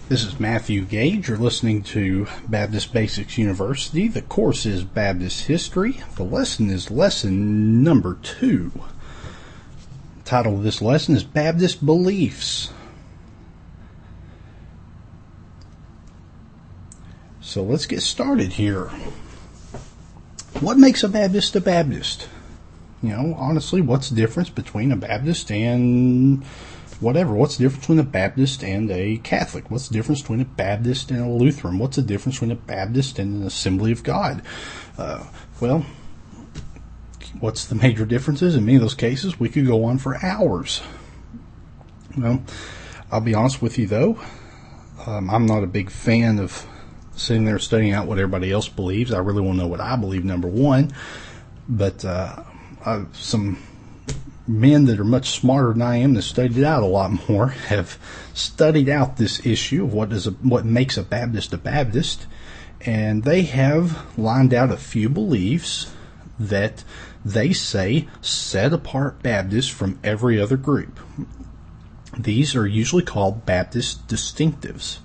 This is Matthew Gage. You're listening to Baptist Basics University. The course is Baptist History. The lesson is lesson number 2. The title of this lesson is Baptist Beliefs. So let's get started here. What makes a Baptist a Baptist? You know, honestly, what's the difference between a Baptist and whatever? What's the difference between a Baptist and a Catholic? What's the difference between a Baptist and a Lutheran? What's the difference between a Baptist and an Assembly of God? Well, what's the major differences? In many of those cases, we could go on for hours. Well, I'll be honest with you though, I'm not a big fan of sitting there studying out what everybody else believes. I really want to know what I believe, number one. But some men that are much smarter than I am, that studied it out a lot more, have studied out this issue of what makes a Baptist, and they have lined out a few beliefs that they say set apart Baptists from every other group. These are usually called Baptist distinctives.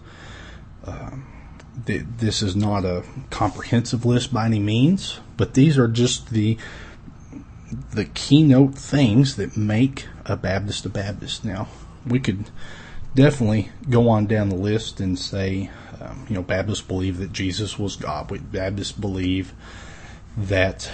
This is not a comprehensive list by any means, but these are just the keynote things that make a Baptist a Baptist. Now, we could definitely go on down the list and say, Baptists believe that Jesus was God. Baptists believe that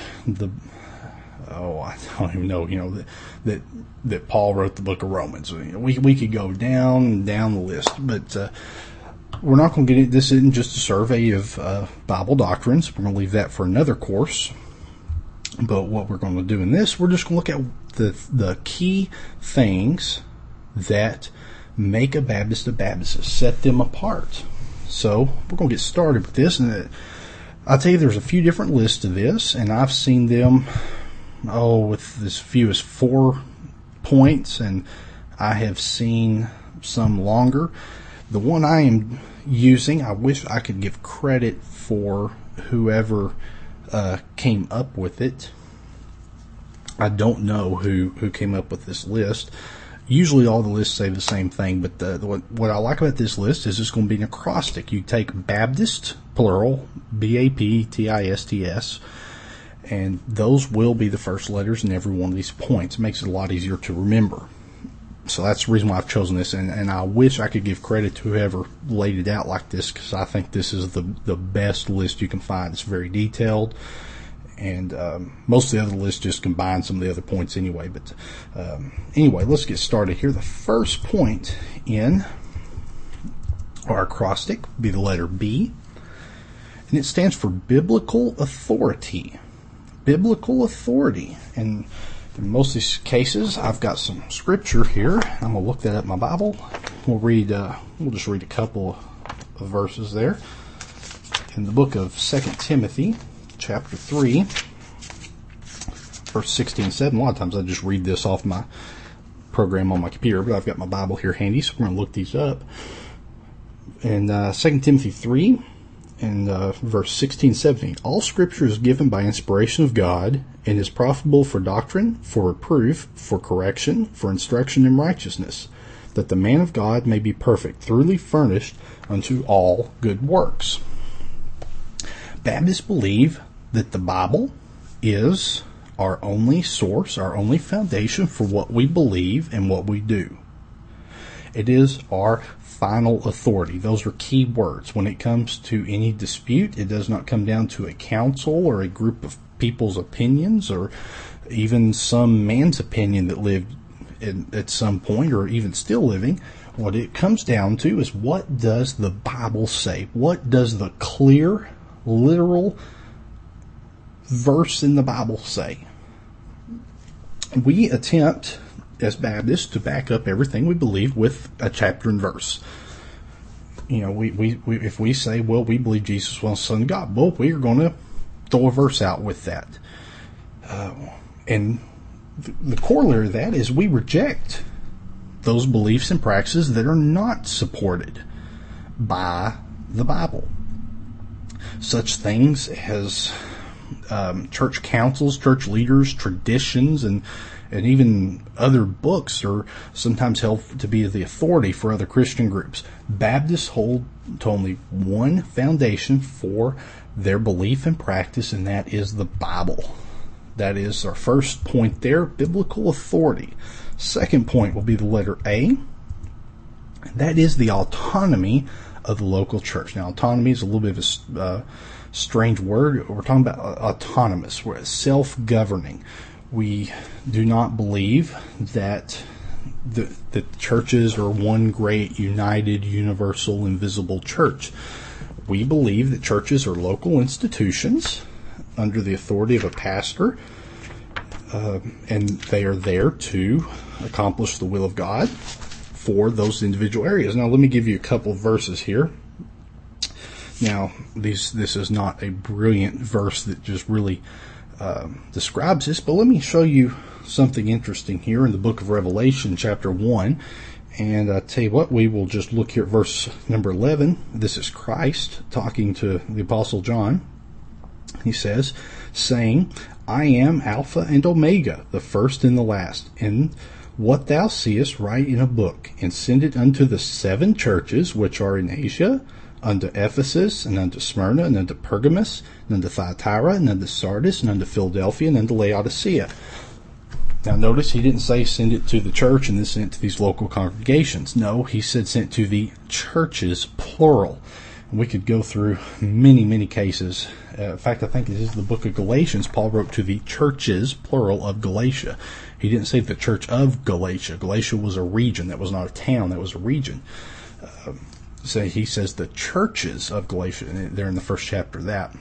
I don't even know, that Paul wrote the book of Romans. We could go down the list, but we're not going to get it. This isn't just a survey of Bible doctrines. We're going to leave that for another course. But what we're going to do in this, we're just going to look at the key things that make a Baptist, set them apart. So we're going to get started with this. And I'll tell you, there's a few different lists of this, and I've seen them, with as few as 4 points, and I have seen some longer. The one I am using, I wish I could give credit for whoever came up with it. I don't know who came up with this list. Usually all the lists say the same thing, but what I like about this list is it's going to be an acrostic. You take Baptist, plural, Baptists, and those will be the first letters in every one of these points. It makes it a lot easier to remember. So that's the reason why I've chosen this, and I wish I could give credit to whoever laid it out like this, because I think this is the best list you can find. It's very detailed, and most of the other lists just combine some of the other points anyway. But anyway, let's get started here. The first point in our acrostic will be the letter B, and it stands for biblical authority. Biblical authority. And in most of these cases, I've got some scripture here. I'm going to look that up in my Bible. We'll just read a couple of verses there. In the book of 2 Timothy, chapter 3, verse 16 and 7. A lot of times I just read this off my program on my computer, but I've got my Bible here handy, so we're going to look these up. In 2 Timothy 3, and verse 16, 17, all scripture is given by inspiration of God and is profitable for doctrine, for reproof, for correction, for instruction in righteousness, that the man of God may be perfect, thoroughly furnished unto all good works. Baptists believe that the Bible is our only source, our only foundation for what we believe and what we do. It is our final authority. Those are key words. When it comes to any dispute, it does not come down to a council or a group of people's opinions, or even some man's opinion that lived at some point, or even still living. What it comes down to is, what does the Bible say? What does the clear, literal verse in the Bible say? We attempt, as Baptists, to back up everything we believe with a chapter and verse. We if we say, well, we believe Jesus was the Son of God, well, we are going to throw a verse out with that. And the corollary of that is we reject those beliefs and practices that are not supported by the Bible. Such things as church councils, church leaders, traditions, and and even other books are sometimes held to be the authority for other Christian groups. Baptists hold to only one foundation for their belief and practice, and that is the Bible. That is our first point there, biblical authority. Second point will be the letter A. That is the autonomy of the local church. Now, autonomy is a little bit of a strange word. We're talking about autonomous. We're self-governing. We do not believe that the churches are one great, united, universal, invisible church. We believe that churches are local institutions under the authority of a pastor, and they are there to accomplish the will of God for those individual areas. Now, let me give you a couple of verses here. Now, this is not a brilliant verse that just really describes this, but let me show you something interesting here in the book of Revelation, chapter 1. And I tell you what, we will just look here at verse number 11. This is Christ talking to the Apostle John. He says, saying, I am Alpha and Omega, the first and the last. And what thou seest write in a book, and send it unto the 7 churches which are in Asia, unto Ephesus, and unto Smyrna, and unto Pergamos, and unto Thyatira, and unto Sardis, and unto Philadelphia, and unto Laodicea. Now notice he didn't say send it to the church and then send it to these local congregations. No, he said send it to the churches, plural. And we could go through many, many cases. In fact, I think it is the book of Galatians. Paul wrote to the churches, plural, of Galatia. He didn't say the church of Galatia. Galatia was a region. That was not a town. That was a region. So he says the churches of Galatia. And they're in the first chapter of that.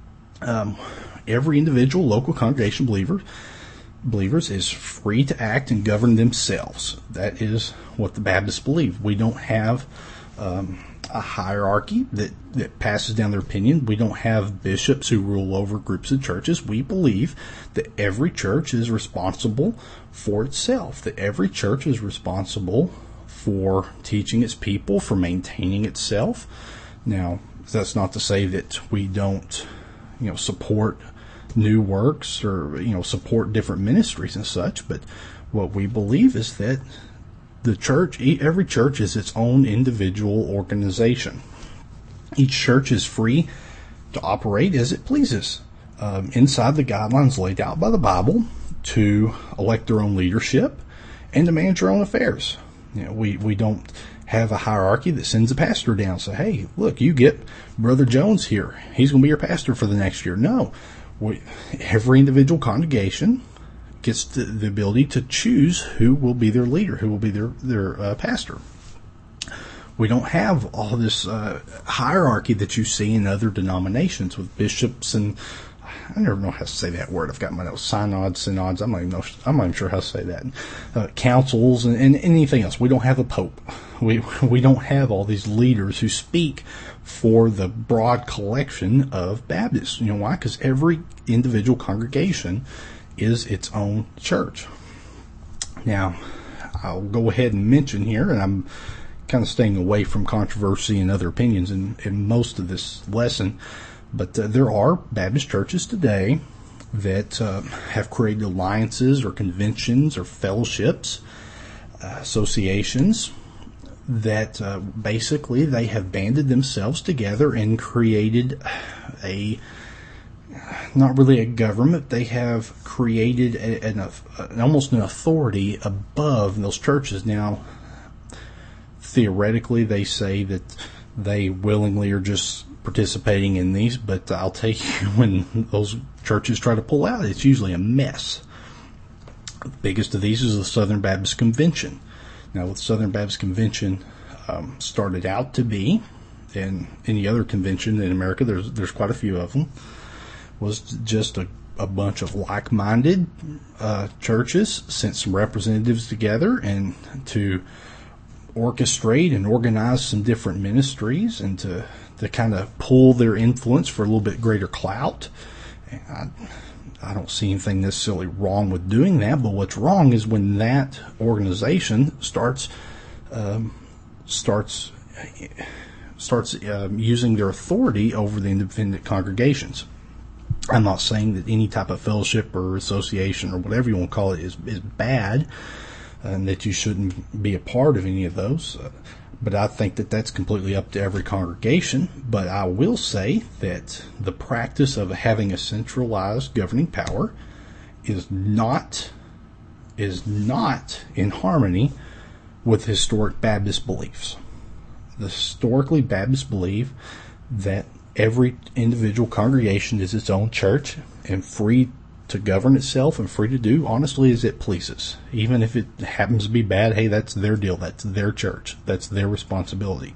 Every individual local congregation believers is free to act and govern themselves. That is what the Baptists believe. We don't have a hierarchy that passes down their opinion. We don't have bishops who rule over groups of churches. We believe that every church is responsible for itself, that every church is responsible for teaching its people, for maintaining itself. Now, that's not to say that we don't, support new works or, support different ministries and such, but what we believe is that the church, every church is its own individual organization. Each church is free to operate as it pleases, inside the guidelines laid out by the Bible, to elect their own leadership and to manage their own affairs. We don't have a hierarchy that sends a pastor down and say, hey, look, you get Brother Jones here. He's going to be your pastor for the next year. No. Every individual congregation gets the ability to choose who will be their leader, who will be their pastor. We don't have all this hierarchy that you see in other denominations with bishops and I never know how to say that word. I've got my notes. Synods. I'm not even sure how to say that. Councils and anything else. We don't have a pope. We don't have all these leaders who speak for the broad collection of Baptists. You know why? Because every individual congregation is its own church. Now, I'll go ahead and mention here, and I'm kind of staying away from controversy and other opinions in most of this lesson, but there are Baptist churches today that have created alliances or conventions or fellowships, associations, that basically they have banded themselves together and created not really a government. They have created almost an authority above those churches. Now, theoretically, they say that they willingly are just participating in these, but I'll tell you, when those churches try to pull out, it's usually a mess. The biggest of these is the Southern Baptist Convention. Now, what the Southern Baptist Convention started out to be, and any other convention in America, there's quite a few of them, was just a bunch of like-minded churches sent some representatives together and to orchestrate and organize some different ministries and to kind of pull their influence for a little bit greater clout. I don't see anything necessarily wrong with doing that, but what's wrong is when that organization starts using their authority over the independent congregations. I'm not saying that any type of fellowship or association or whatever you want to call it is bad, and that you shouldn't be a part of any of those. But I think that that's completely up to every congregation. But I will say that the practice of having a centralized governing power is not in harmony with historic Baptist beliefs. The historically Baptists believe that every individual congregation is its own church and free to govern itself and free to do honestly as it pleases. Even if it happens to be bad, hey, that's their deal. That's their church. That's their responsibility.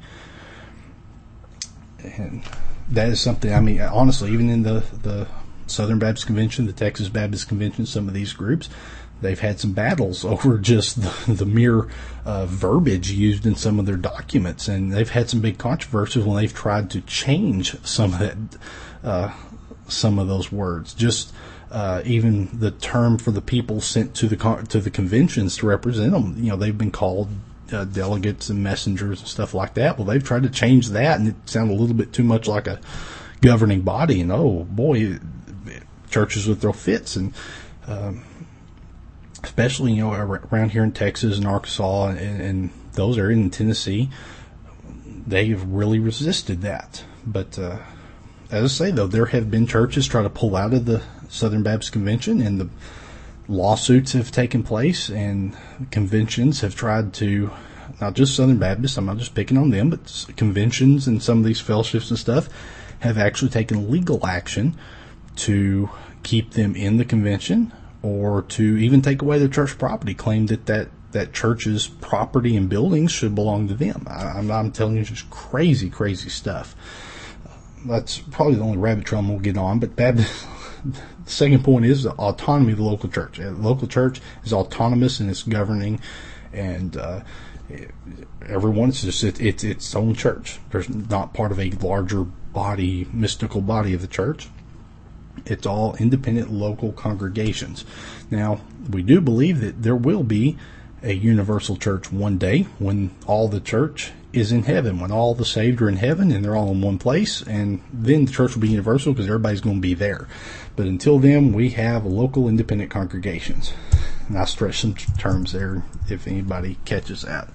And that is something, I mean, honestly, even in the Southern Baptist Convention, the Texas Baptist Convention, some of these groups, they've had some battles over just the mere verbiage used in some of their documents, and they've had some big controversies when they've tried to change some of that, some of those words. Just even the term for the people sent to the conventions to represent them, you know, they've been called delegates and messengers and stuff like that. Well, they've tried to change that, and it sounded a little bit too much like a governing body. And oh boy, churches would throw fits, and especially, you know, around here in Texas and Arkansas and those areas in Tennessee, they have really resisted that. But as I say, though, there have been churches try to pull out of the Southern Baptist Convention, and the lawsuits have taken place, and conventions have tried to, not just Southern Baptists, I'm not just picking on them, but conventions and some of these fellowships and stuff have actually taken legal action to keep them in the convention, or to even take away their church property, claim that church's property and buildings should belong to them. I'm telling you, just crazy, crazy stuff. That's probably the only rabbit trail we'll get on. But Baptist, the second point is the autonomy of the local church. The local church is autonomous in its governing, and everyone's just it's its own church. There's not part of a larger body, mystical body of the church. It's all independent local congregations. Now, we do believe that there will be a universal church one day when all the church is in heaven, when all the saved are in heaven and they're all in one place, and then the church will be universal because everybody's going to be there. But until then, we have local independent congregations. And I stretch some terms there if anybody catches that.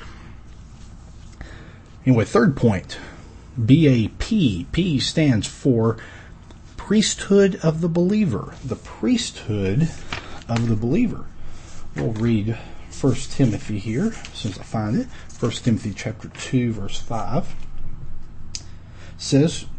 Anyway, third point, BAP. P stands for priesthood of the believer. The priesthood of the believer. We'll read 1 Timothy here, since I find it. 1 Timothy chapter 2, verse 5 says,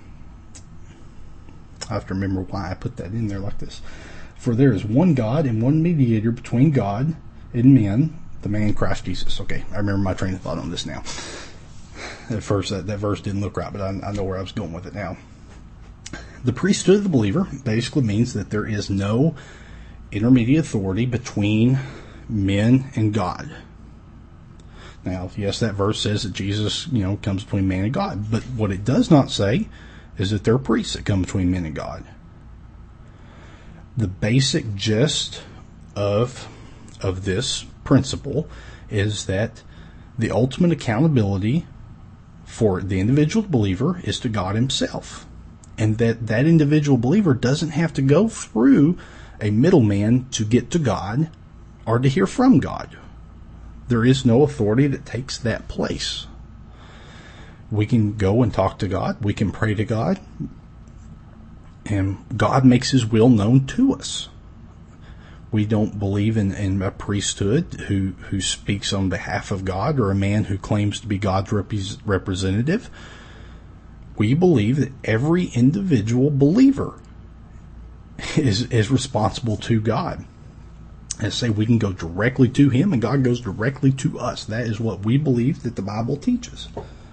I have to remember why I put that in there like this. For there is one God and one mediator between God and men, the man Christ Jesus. Okay, I remember my train of thought on this now. At first, that verse didn't look right, but I know where I was going with it now. The priesthood of the believer basically means that there is no intermediate authority between men and God. Now, yes, that verse says that Jesus, comes between man and God, but what it does not say is that there are priests that come between men and God. The basic gist of this principle is that the ultimate accountability for the individual believer is to God himself, and that individual believer doesn't have to go through a middleman to get to God or to hear from God. There is no authority that takes that place. We can go and talk to God. We can pray to God. And God makes his will known to us. We don't believe in a priesthood who speaks on behalf of God, or a man who claims to be God's representative. We believe that every individual believer is responsible to God. And say we can go directly to him and God goes directly to us. That is what we believe that the Bible teaches.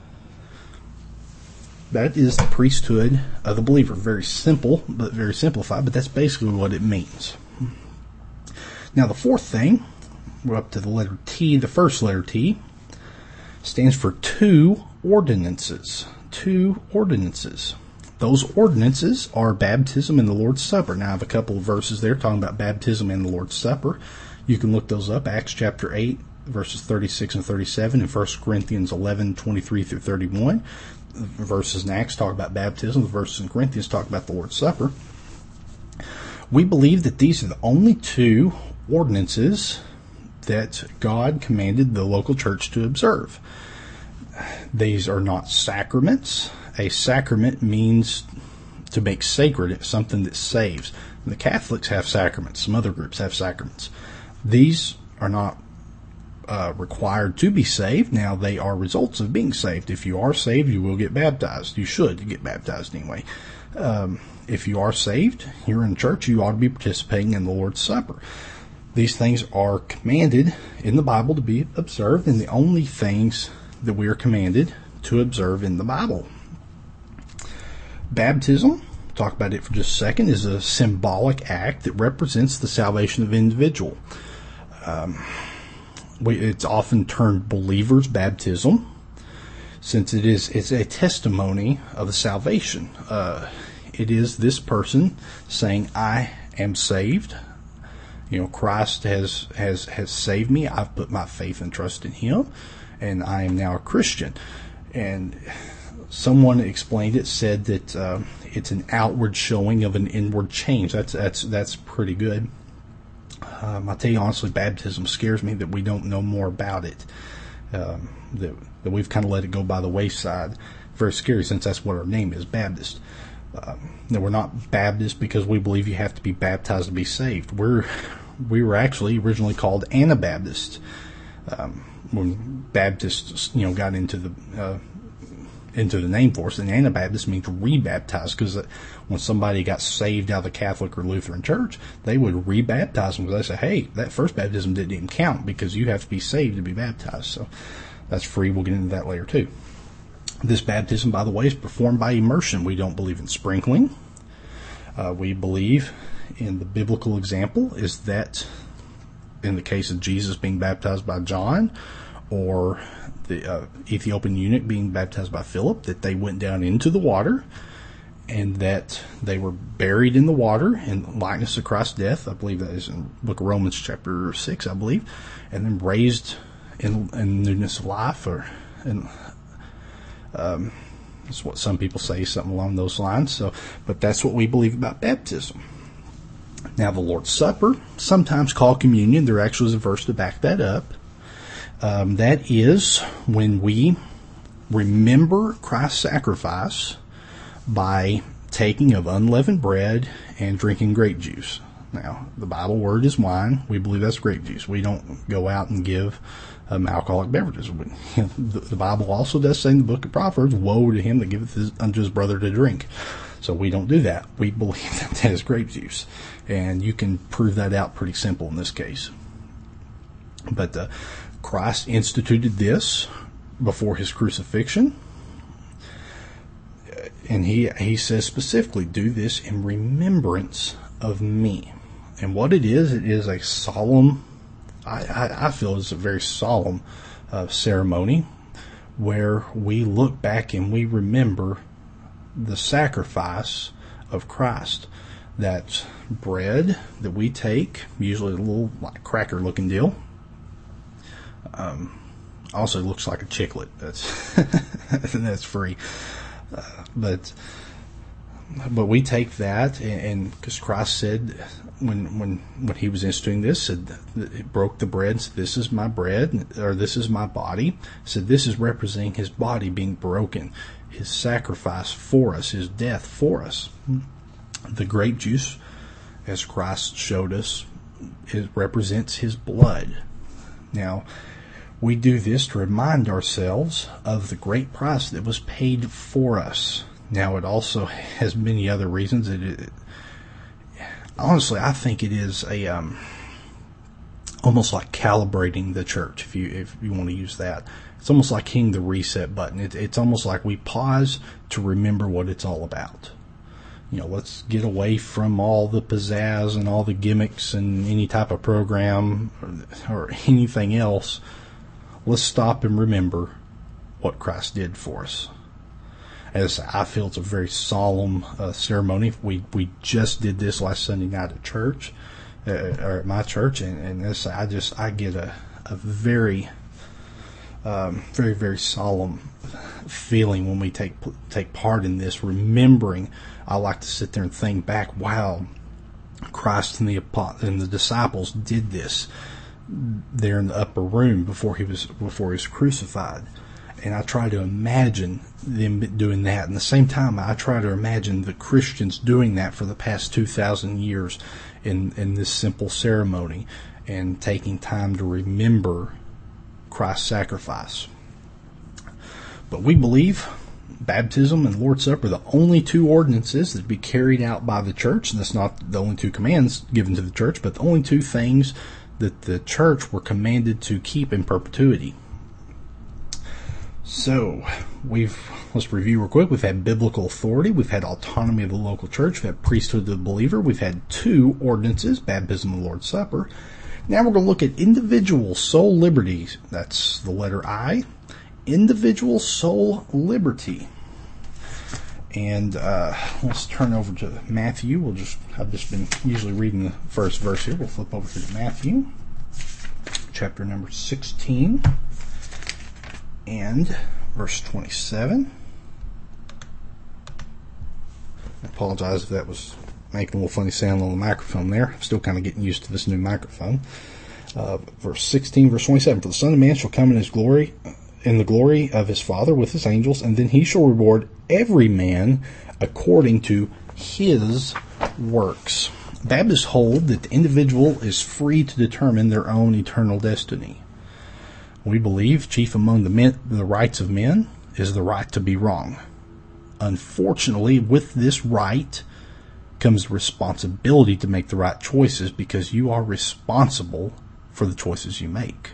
That is the priesthood of the believer. Very simple, but very simplified, but that's basically what it means. Now the fourth thing, we're up to the letter T. The first letter T stands for two ordinances. Two ordinances. Those ordinances are baptism and the Lord's Supper. Now I have a couple of verses there talking about baptism and the Lord's Supper. You can look those up. Acts chapter 8, verses 36 and 37, and 1 Corinthians 11, 23 through 31. The verses in Acts talk about baptism. The verses in Corinthians talk about the Lord's Supper. We believe that these are the only two ordinances that God commanded the local church to observe. These are not sacraments. A sacrament means to make sacred. It's something that saves. The Catholics have sacraments. Some other groups have sacraments. These are not required to be saved. Now, they are results of being saved. If you are saved, you will get baptized. You should get baptized anyway. If you are saved, you're in church, you ought to be participating in the Lord's Supper. These things are commanded in the Bible to be observed, and the only things that we are commanded to observe in the Bible. Baptism, talk about it for just a second, is a symbolic act that represents the salvation of an individual. It's often termed believer's baptism, since it's a testimony of the salvation. It is this person saying, I am saved. Christ has saved me. I've put my faith and trust in Him, and I am now a Christian. And someone explained it, said that it's an outward showing of an inward change. That's pretty good. I'll tell you honestly, baptism scares me that we don't know more about it. That we've kind of let it go by the wayside. Very scary, since that's what our name is, Baptist. That we're not Baptist because we believe you have to be baptized to be saved. We were actually originally called Anabaptists. When Baptists, got into the name for us, and Anabaptist means rebaptized, because when somebody got saved out of the Catholic or Lutheran Church, they would rebaptize them, because they say, hey, that first baptism didn't even count because you have to be saved to be baptized. So that's free. We'll get into that later too. This baptism, by the way, is performed by immersion. We don't believe in sprinkling. We believe in the biblical example is that in the case of Jesus being baptized by John, or the Ethiopian eunuch being baptized by Philip, that they went down into the water and that they were buried in the water in likeness of Christ's death. I believe that is in the book of Romans chapter 6, I believe, and then raised in newness of life, that's what some people say, something along those lines. But that's what we believe about baptism. Now, the Lord's Supper, sometimes called communion, there actually is a verse to back that up. That is when we remember Christ's sacrifice by taking of unleavened bread and drinking grape juice. Now, the Bible word is wine. We believe that's grape juice. We don't go out and give alcoholic beverages. The Bible also does say in the book of Proverbs, woe to him that giveth unto his brother to drink. So we don't do that. We believe that is grape juice. And you can prove that out pretty simple in this case. But Christ instituted this before his crucifixion. And he says specifically, do this in remembrance of me. And what it is a solemn, I feel it's a very solemn ceremony where we look back and we remember the sacrifice of Christ. That bread that we take, usually a little like cracker looking deal, also looks like a chiclet. That's free. But we take that, and because Christ said when he was instituting this, said he broke the bread and said, this is my bread, or this is my body. Said this is representing his body being broken, his sacrifice for us, his death for us. The grape juice, as Christ showed us, it represents his blood. Now, we do this to remind ourselves of the great price that was paid for us. Now, it also has many other reasons. Honestly, I think it is a almost like calibrating the church, if you want to use that. It's almost like hitting the reset button. It's almost like we pause to remember what it's all about. Let's get away from all the pizzazz and all the gimmicks and any type of program or anything else. Let's stop and remember what Christ did for us. As I feel it's a very solemn ceremony. We just did this last Sunday night at church, or at my church, and this I get a very, very, very solemn feeling when we take part in this, remembering. I like to sit there and think back, wow, Christ and the disciples did this there in the upper room before he was crucified. And I try to imagine them doing that. And at the same time, I try to imagine the Christians doing that for the past 2,000 years in this simple ceremony and taking time to remember Christ's sacrifice. But we believe baptism and Lord's Supper are the only two ordinances that be carried out by the church. And that's not the only two commands given to the church, but the only two things that the church were commanded to keep in perpetuity. So, let's review real quick. We've had biblical authority. We've had autonomy of the local church. We've had priesthood of the believer. We've had two ordinances, baptism and Lord's Supper. Now we're going to look at individual soul liberties. That's the letter I. Individual soul liberty. And let's turn over to Matthew. I've just been usually reading the first verse here. We'll flip over to Matthew, chapter number 16. And verse 27. I apologize if that was making a little funny sound on the microphone there. I'm still kind of getting used to this new microphone. Verse 16, verse 27. For the Son of Man shall come in his glory, in the glory of his Father with his angels, and then he shall reward every man according to his works. Baptists hold that the individual is free to determine their own eternal destiny. We believe chief among the rights of men is the right to be wrong. Unfortunately, with this right comes the responsibility to make the right choices, because you are responsible for the choices you make.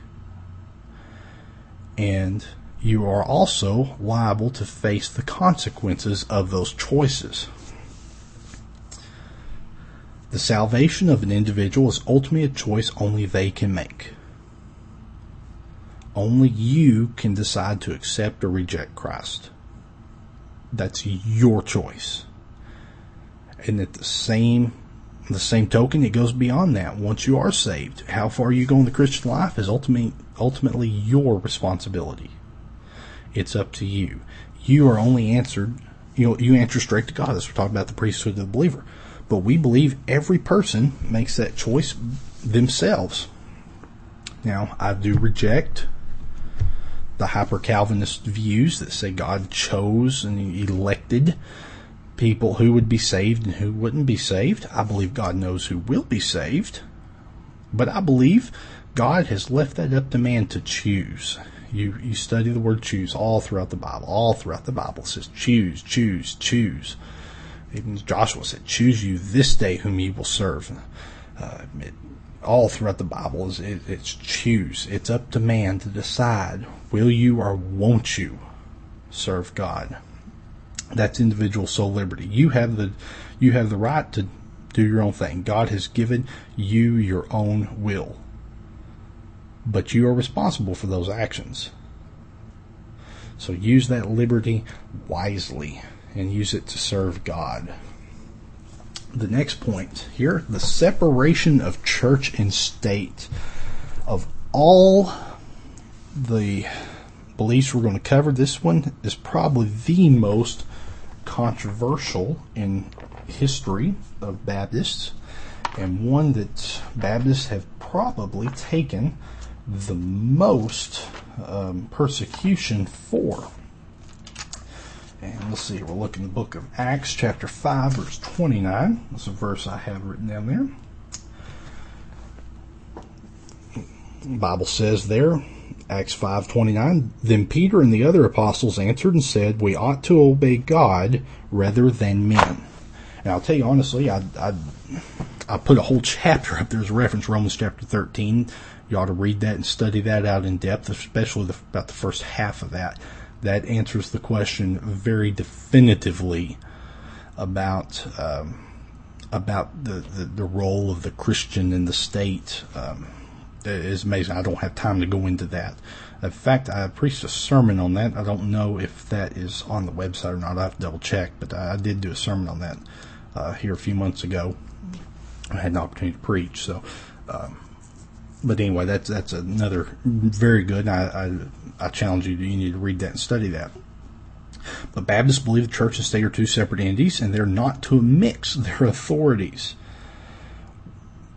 And you are also liable to face the consequences of those choices. The salvation of an individual is ultimately a choice only they can make. Only you can decide to accept or reject Christ. That's your choice. And at the same token, it goes beyond that. Once you are saved, how far you go in the Christian life is ultimately your responsibility. It's up to you. You are only answered, you answer straight to God. That's what we're talking about, the priesthood of the believer. But we believe every person makes that choice themselves. Now, I do reject the hyper-Calvinist views that say God chose and elected people who would be saved and who wouldn't be saved. I believe God knows who will be saved. But I believe God has left that up to man to choose. You study the word choose all throughout the Bible. All throughout the Bible it says choose, choose, choose. Even Joshua said, choose you this day whom ye will serve. All throughout the Bible it's choose. It's up to man to decide, will you or won't you serve God? That's individual soul liberty. You have the right to do your own thing. God has given you your own will. But you are responsible for those actions. So use that liberty wisely and use it to serve God. The next point here, the separation of church and state. Of all the beliefs we're going to cover, this one is probably the most controversial in history of Baptists, and one that Baptists have probably taken the most persecution for. And let's see, we'll look in the book of Acts chapter 5 verse 29. That's a verse I have written down there. The Bible says there, Acts 5:29, then Peter and the other apostles answered and said, we ought to obey God rather than men. And I'll tell you honestly, I put a whole chapter up there as a reference, Romans chapter 13. You ought to read that and study that out in depth, especially about the first half of that. That answers the question very definitively about the role of the Christian in the state. It is amazing. I don't have time to go into that. In fact, I preached a sermon on that. I don't know if that is on the website or not. I have to double check, but I did do a sermon on that here a few months ago. I had an opportunity to preach. So, but anyway, that's another very good. I challenge you. You need to read that and study that. But Baptists believe the church and state are two separate entities, and they're not to mix their authorities.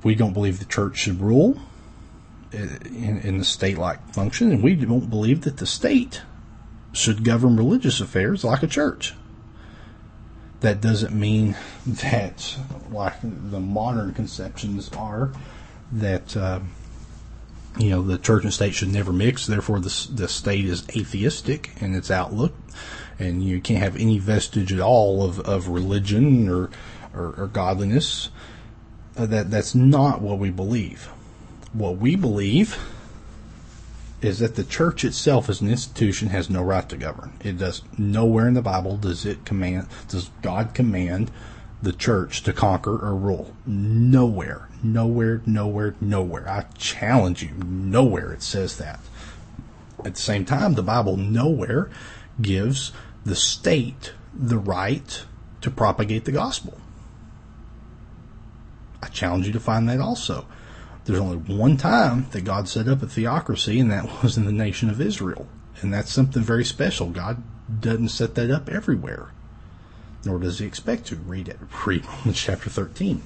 We don't believe the church should rule in the state-like function, and we don't believe that the state should govern religious affairs like a church. That doesn't mean that, like the modern conceptions are, that the church and state should never mix. Therefore, the state is atheistic in its outlook, and you can't have any vestige at all of religion or godliness. That's not what we believe. What we believe is that the church itself as an institution has no right to govern. It does nowhere in the Bible does God command the church to conquer or rule. Nowhere. I challenge you, nowhere it says that. At the same time, the Bible nowhere gives the state the right to propagate the gospel. I challenge you to find that also. There's only one time that God set up a theocracy, and that was in the nation of Israel. And that's something very special. God doesn't set that up everywhere, nor does he expect to. Read Romans chapter 13.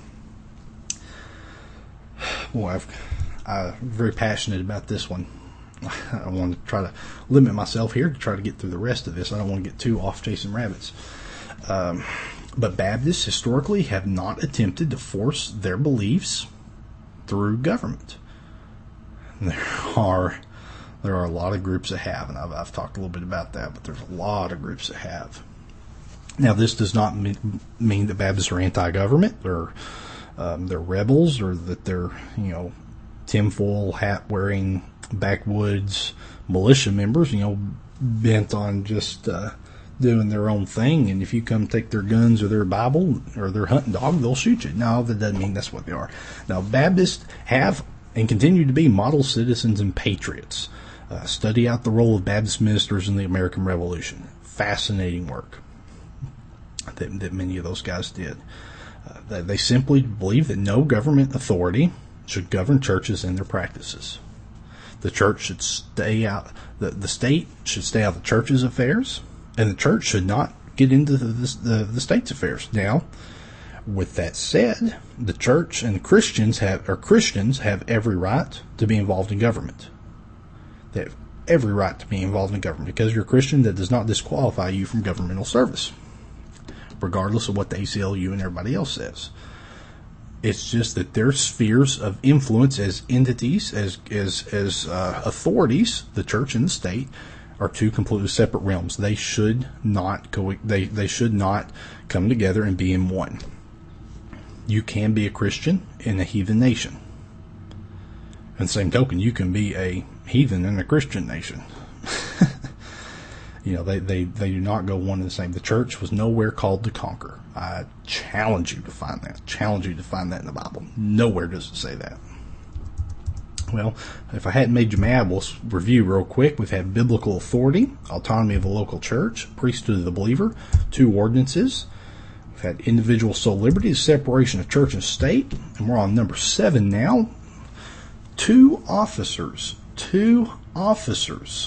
Boy, I'm very passionate about this one. I want to try to limit myself here to try to get through the rest of this. I don't want to get too off chasing rabbits. But Baptists historically have not attempted to force their beliefs through government. There are a lot of groups that have, and I've talked a little bit about that, but there's a lot of groups that have. Now, this does not mean that Baptists are anti-government, or they're rebels, or that they're tinfoil hat wearing backwoods militia members, bent on just doing their own thing, and if you come take their guns or their Bible or their hunting dog, they'll shoot you. No, that doesn't mean that's what they are. Now, Baptists have and continue to be model citizens and patriots. Study out the role of Baptist ministers in the American Revolution. Fascinating work that many of those guys did. They simply believe that no government authority should govern churches and their practices. The church should stay out, the state should stay out of the church's affairs, and the church should not get into the state's affairs. Now, with that said, the church and the Christians have every right to be involved in government. They have every right to be involved in government. Because you're a Christian, that does not disqualify you from governmental service, regardless of what the ACLU and everybody else says. It's just that their spheres of influence as entities, as authorities, the church and the state, are two completely separate realms. They should not they should not come together and be in one. You can be a Christian in a heathen nation. And the same token, you can be a heathen in a Christian nation. They do not go one and the same. The church was nowhere called to conquer. I challenge you to find that. Challenge you to find that in the Bible. Nowhere does it say that. Well, if I hadn't made you mad, we'll review real quick. We've had biblical authority, autonomy of the local church, priesthood of the believer, 2 ordinances. We've had individual soul liberty, separation of church and state. And we're on number 7 now. 2 officers. 2 officers.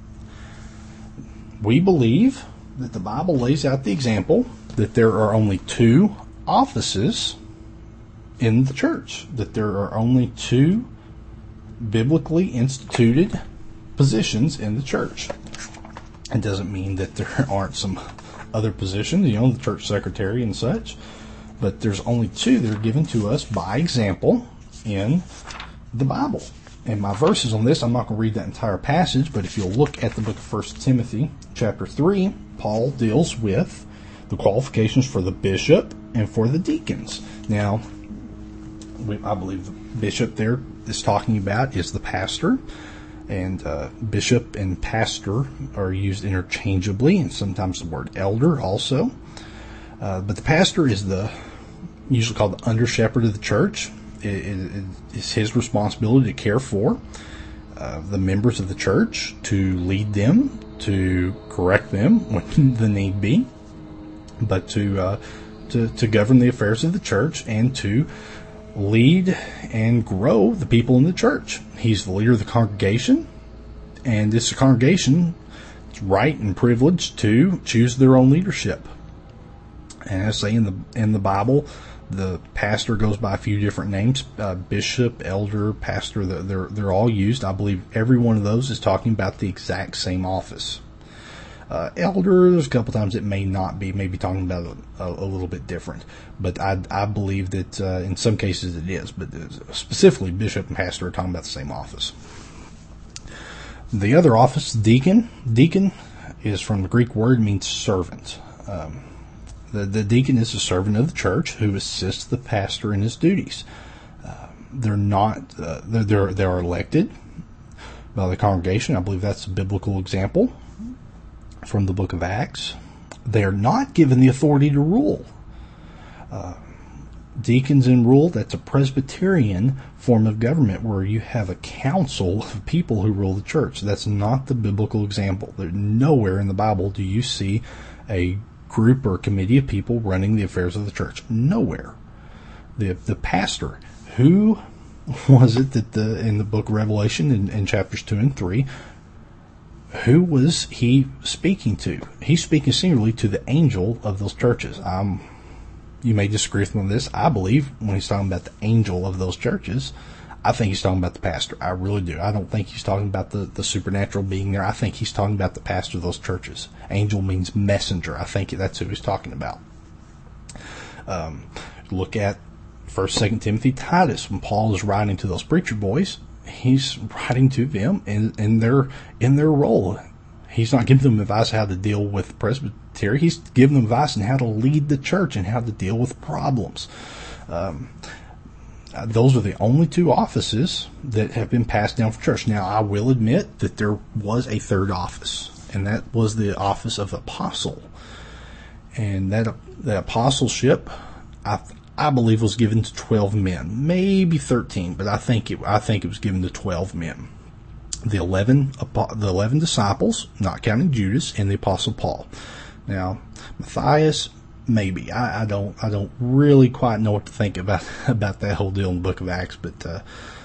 We believe that the Bible lays out the example that there are only 2 offices in the church, that there are only 2 biblically instituted positions in the church. It doesn't mean that there aren't some other positions, the church secretary and such, but there's only 2 that are given to us by example in the Bible. And my verses on this, I'm not going to read that entire passage, but if you'll look at the book of 1 Timothy chapter 3, Paul deals with the qualifications for the bishop and for the deacons. Now, I believe the bishop there is talking about is the pastor, and bishop and pastor are used interchangeably, and sometimes the word elder also. But the pastor is usually called the under shepherd of the church. It's his responsibility to care for the members of the church, to lead them, to correct them when the need be, but to govern the affairs of the church and to lead and grow the people in the church. He's the leader of the congregation, and it's the congregation's right and privilege to choose their own leadership. And as I say in the Bible, The pastor goes by a few different names: bishop, elder, pastor. They're all used. I believe every one of those is talking about the exact same office. Elder, there's a couple times it may not be, maybe talking about a little bit different, but I believe that in some cases it is. But specifically, bishop and pastor are talking about the same office. The other office, deacon. Deacon is from the Greek word, means servant. The deacon is a servant of the church who assists the pastor in his duties. They're elected by the congregation. I believe that's a biblical example from the book of Acts. They are not given the authority to rule. Deacons in rule, that's a Presbyterian form of government where you have a council of people who rule the church. That's not the biblical example. Nowhere in the Bible do you see a group or committee of people running the affairs of the church. Nowhere. The pastor, who was it that in the book of Revelation in chapters 2 and 3, who was he speaking to? He's speaking singularly to the angel of those churches. You may disagree with me on this. I believe when he's talking about the angel of those churches, I think he's talking about the pastor. I really do. I don't think he's talking about the supernatural being there. I think he's talking about the pastor of those churches. Angel means messenger. I think that's who he's talking about. Look at 1st, 2nd Timothy, Titus. When Paul is writing to those preacher boys, he's writing to them in their role. He's not giving them advice how to deal with presbytery. He's giving them advice on how to lead the church and how to deal with problems. Those are the only two offices that have been passed down from church. Now, I will admit that there was a third office, and that was the office of apostle. And that apostleship, I believe, was given to 12 men, maybe 13, but I think it was given to 12 men. The 11 disciples, not counting Judas, and the apostle Paul. Now, Matthias, maybe. I don't really quite know what to think about that whole deal in the book of Acts, but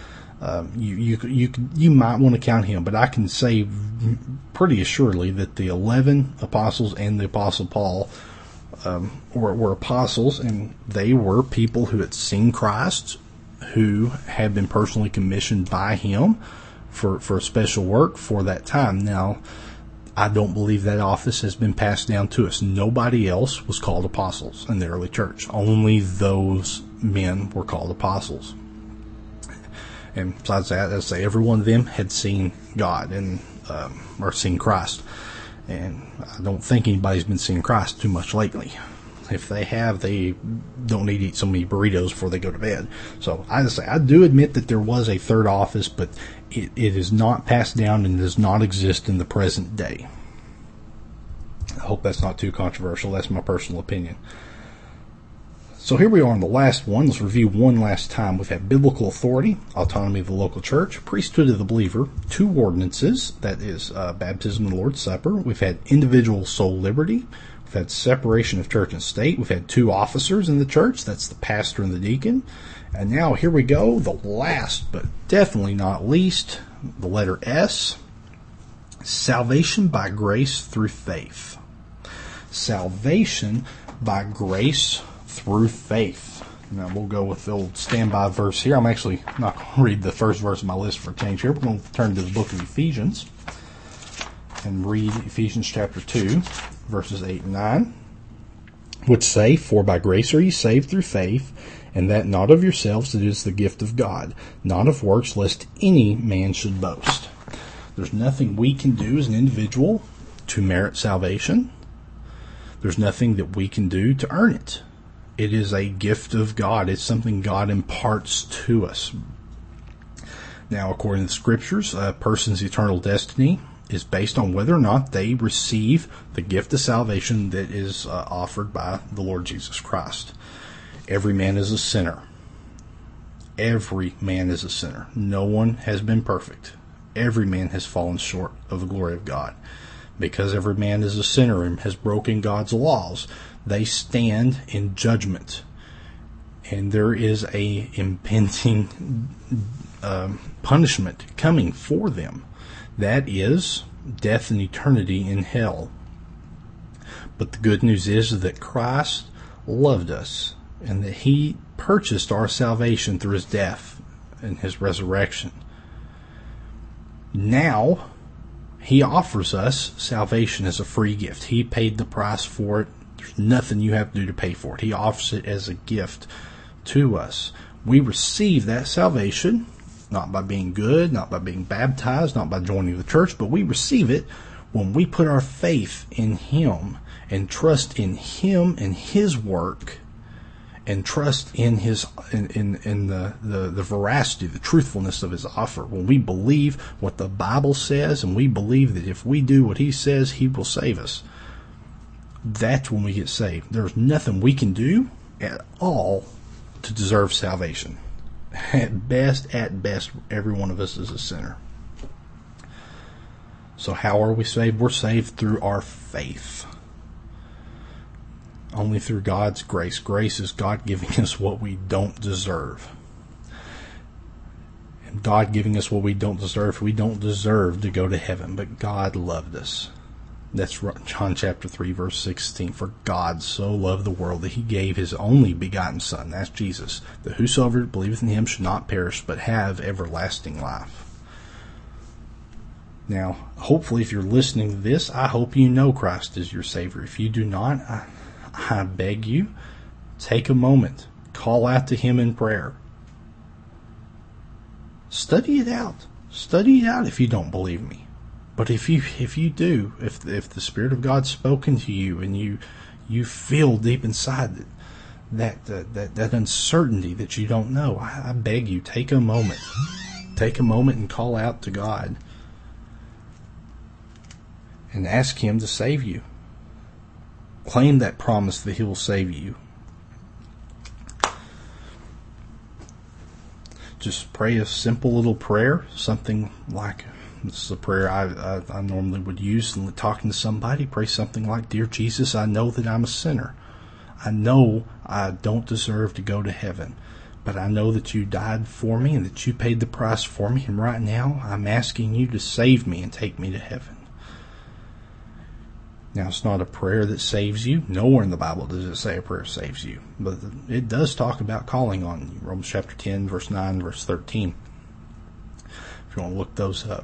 you might want to count him. But I can say pretty assuredly that the 11 apostles and the apostle Paul were apostles, and they were people who had seen Christ, who had been personally commissioned by him for a special work for that time. Now, I don't believe that office has been passed down to us. Nobody else was called apostles in the early church. Only those men were called apostles. And besides that, as I say, every one of them had seen God and or seen Christ. And I don't think anybody's been seeing Christ too much lately. If they have, they don't need to eat so many burritos before they go to bed. So I do admit that there was a third office, but it is not passed down and does not exist in the present day. I hope that's not too controversial. That's my personal opinion. So here we are on the last one. Let's review one last time. We've had biblical authority, autonomy of the local church, priesthood of the believer, 2 ordinances, that is baptism and the Lord's Supper. We've had individual soul liberty. We've had separation of church and state. We've had 2 officers in the church. That's the pastor and the deacon. And now here we go, the last but definitely not least, the letter S, salvation by grace through faith. Salvation by grace through faith. Now we'll go with the old standby verse here. I'm actually not going to read the first verse of my list for change here. We're going to turn to the book of Ephesians and read Ephesians chapter 2, verses 8 and 9, which say, "For by grace are ye saved through faith, and that not of yourselves, it is the gift of God, not of works, lest any man should boast." There's nothing we can do as an individual to merit salvation. There's nothing that we can do to earn it. It is a gift of God. It's something God imparts to us. Now, according to the Scriptures, a person's eternal destiny is based on whether or not they receive the gift of salvation that is offered by the Lord Jesus Christ. Every man is a sinner. Every man is a sinner. No one has been perfect. Every man has fallen short of the glory of God. Because every man is a sinner and has broken God's laws, they stand in judgment. And there is a impending punishment coming for them. That is death and eternity in hell. But the good news is that Christ loved us and that He purchased our salvation through His death and His resurrection. Now, He offers us salvation as a free gift. He paid the price for it. There's nothing you have to do to pay for it. He offers it as a gift to us. We receive that salvation, not by being good, not by being baptized, not by joining the church, but we receive it when we put our faith in Him and trust in Him and His work, and trust in His in the veracity, the truthfulness of His offer. When we believe what the Bible says, and we believe that if we do what He says, He will save us, that's when we get saved. There's nothing we can do at all to deserve salvation. At best, every one of us is a sinner. So how are we saved? We're saved through our faith. Only through God's grace. Grace is God giving us what we don't deserve. And God giving us what we don't deserve. We don't deserve to go to heaven, but God loved us. That's John chapter 3, verse 16. For God so loved the world that He gave His only begotten Son, that's Jesus, that whosoever believeth in Him should not perish, but have everlasting life. Now, hopefully, if you're listening to this, I hope you know Christ is your Savior. If you do not, I beg you, take a moment, call out to Him in prayer. Study it out. Study it out if you don't believe me. But if you do, if the Spirit of God's spoken to you and you feel deep inside that uncertainty that you don't know, I beg you, take a moment. Take a moment and call out to God and ask Him to save you. Claim that promise that He will save you. Just pray a simple little prayer, something like, this is a prayer I normally would use in talking to somebody. Pray something like, Dear Jesus, I know that I'm a sinner. I know I don't deserve to go to heaven, but I know that You died for me and that You paid the price for me, and right now I'm asking You to save me and take me to heaven. Now, it's not a prayer that saves you. Nowhere in the Bible does it say a prayer saves you. But it does talk about calling on you. Romans chapter 10, verse 9, verse 13. If you want to look those up.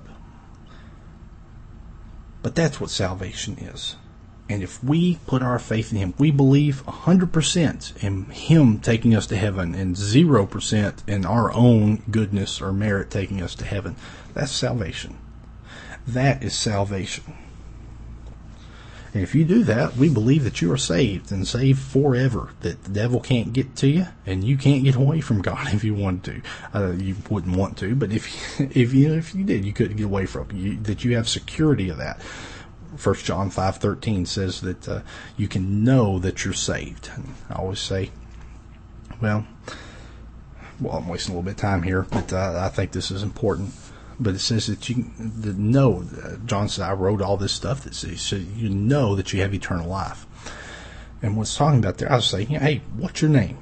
But that's what salvation is. And if we put our faith in Him, we believe 100% in Him taking us to heaven and 0% in our own goodness or merit taking us to heaven. That's salvation. That is salvation. And if you do that, we believe that you are saved and saved forever, that the devil can't get to you and you can't get away from God if you wanted to. You wouldn't want to, but if you did, you couldn't get away from it. That you have security of that. 1 John 5:13 says that you can know that you're saved. And I always say, well, I'm wasting a little bit of time here, but I think this is important. But it says that you know, John said, I wrote all this stuff that says you know that you have eternal life. And what's talking about there, I was saying, hey, what's your name?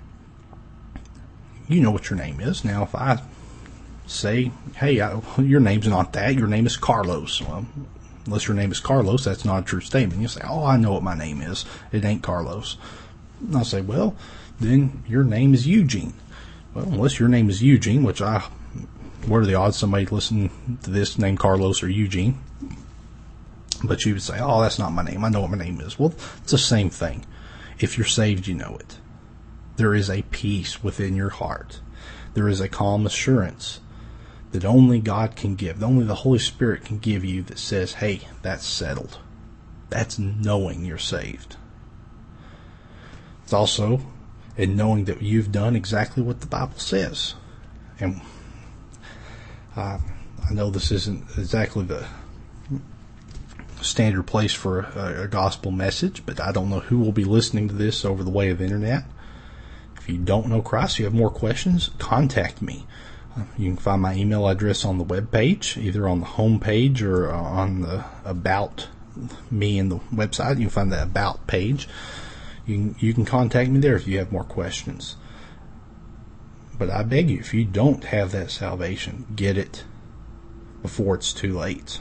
You know what your name is. Now, if I say, hey, your name's not that, your name is Carlos. Well, unless your name is Carlos, that's not a true statement. You say, oh, I know what my name is. It ain't Carlos. And I'll say, well, then your name is Eugene. Well, unless your name is Eugene, which what are the odds somebody listen to this named Carlos or Eugene? But you would say, oh, that's not my name. I know what my name is. Well, it's the same thing. If you're saved, you know it. There is a peace within your heart. There is a calm assurance that only God can give, that only the Holy Spirit can give you, that says, hey, that's settled. That's knowing you're saved. It's also in knowing that you've done exactly what the Bible says. And I know this isn't exactly the standard place for a gospel message, but I don't know who will be listening to this over the way of the internet. If you don't know Christ, you have more questions, contact me. You can find my email address on the webpage, either on the home page or on the About Me in the website. You can find the About page. You can contact me there if you have more questions. But I beg you, if you don't have that salvation, get it before it's too late.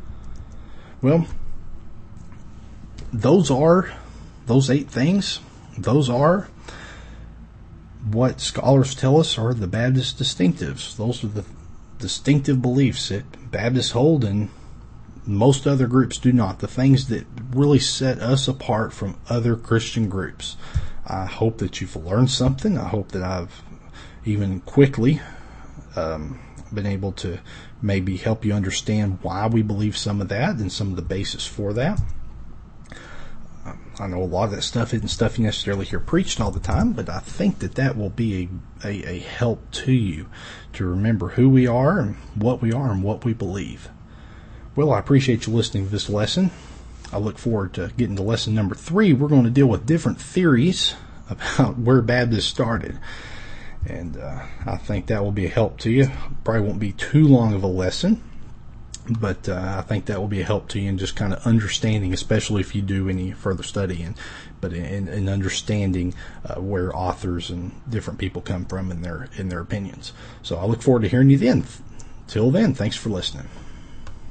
Well, those 8 things. those are what scholars tell us are the Baptist distinctives. Those are the distinctive beliefs that Baptists hold and most other groups do not. The things that really set us apart from other Christian groups. I hope that you've learned something. I hope that I've even quickly been able to maybe help you understand why we believe some of that and some of the basis for that. I know a lot of that stuff isn't stuff you necessarily hear preached all the time, but I think that will be a help to you to remember who we are and what we believe. Well, I appreciate you listening to this lesson. I look forward to getting to lesson number 3. We're going to deal with different theories about where Baptists started. And I think that will be a help to you. Probably won't be too long of a lesson, but I think that will be a help to you in just kind of understanding, especially if you do any further study, but in understanding where authors and different people come from in their opinions. So I look forward to hearing you then. Till then, thanks for listening.